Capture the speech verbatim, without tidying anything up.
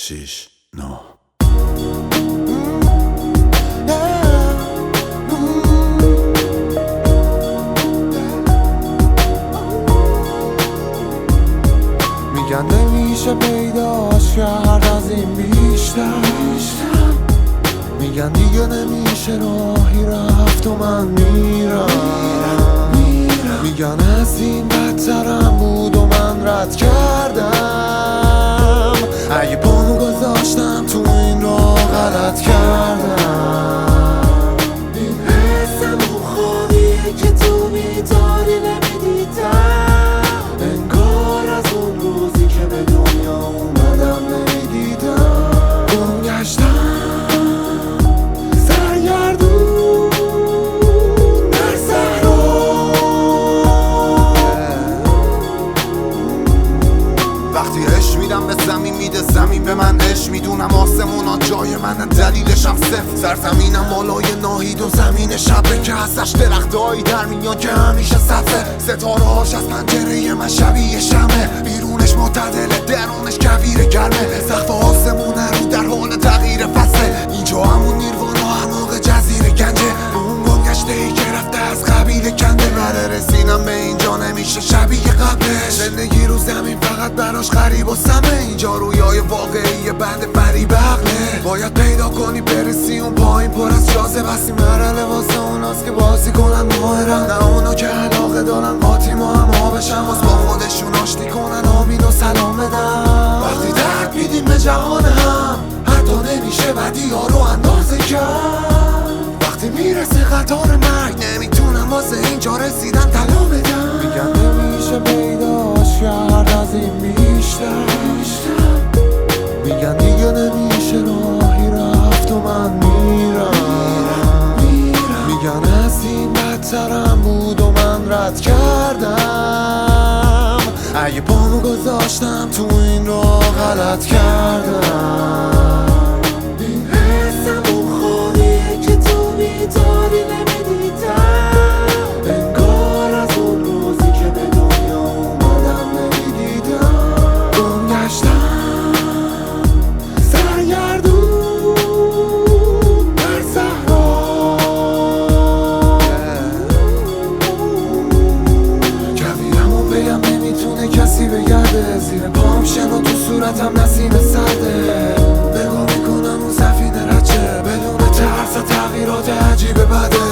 شیش نه میگن نمیشه پیداش کرد از این بیشتر، میگن دیگه نمیشه راهی رفت و من میرم، میگن از این بدترم بود و من رد کردم. اگه پامو گذاشتم تو این راه غلط کردم. این حسم اون خوابیه که تو بیداری نمیدیدم، انگار از اون روزی که به دنیا اومدم نمیدیدم. گم گشتم سرگردون در صحرا، وقتی عشق میدم به زمین میده زمین به من عشق، میدونم آسمونا جای من دلیلشم صفر، سرزمینم بالای ناهید و زمین شبه که ازش درختایی در میان که همیشه سبزه، ستاره هاش از پنجره من شبیه شمه، بیرونش معتدله درونش کویر گرمه، سقف آسمونه رو در حال تغییر فصله، اینجا همون نیروانا اعماق جزیره گنجه، اون گم گشته ای که رفته از قبیله کنده، بله رسیدم به اینجا نمیشه شبیه قبلش، زندگی رو زمین فقط براش غریب و سمه، اینجا رویای واقعی بند فریب عقله، باید پیدا کنی برسی اون پایین پر از جازه، بسی مرحله واسه اوناست که بازی کنن ماهرن، نه اونا که علاقه دارن قاطی ما هم ها بشن، واس با خودشون آشتی کنن آمین و سلام بدن. وقتی درد میدیم به جهان هم حتی نمیشه بدی ها رو اندازه کرد، وقتی میرسه قطار مرگ نمیتونم واسه اینجا رسیدن طلا بدن، میگن نمیشه پیداش کرد از این بیشتر، میگن دیگه نمیشه راهی رفت و من میرم، میگن از این بدترم بود و من رد کردم. اگه پامو گذاشتم تو این راه غلط کردم. این حسم اون خوابیه که تو بیداری نمیدیدم، انگار از اون روزی که به دنیا اومدم نمیدیدم. گم گشتم سرگردون در صحرا، کویرمو بگم نمیتونه کسی بگرده، زیر پام شن و تو صورتم نسیم سرده، نگاه میکنم اون سفینه رچه بدون ترس تغییرات عجیب بده،